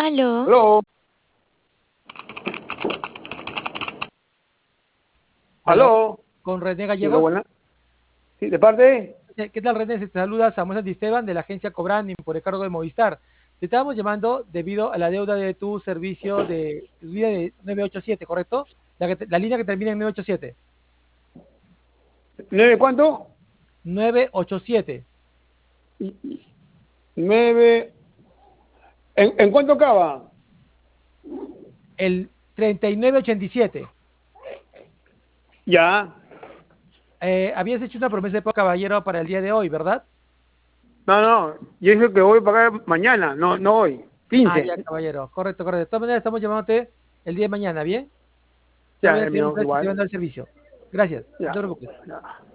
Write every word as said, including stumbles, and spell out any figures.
Aló. Aló, Aló, aló. con René Sí, aló, Gallegos. buena. Sí, de parte. Eh, ¿Qué tal, René? Se te saluda Samuel Santisteban de la agencia Cobrani por el cargo de Movistar. Te estábamos llamando debido a la deuda de tu servicio de tu línea de nueve ocho siete, ¿correcto? La, que te- la línea que termina en nueve ocho siete. ¿Nueve cuánto? nueve ocho siete. Nueve. ¿En, en cuánto acaba? El treinta y nueve ochenta y siete. Ya. Eh, habías hecho una promesa de pago, caballero, para el día de hoy, ¿verdad? No, no. Yo dije que voy a pagar mañana, no, no hoy. Ah, Quince. ya, caballero. Correcto, correcto. De todas maneras, estamos llamándote el día de mañana, ¿bien? Ya voy Ya, a ya, decir a mío, ustedes que te igual. van a dar el servicio. Gracias. No Ya, te preocupes. ya.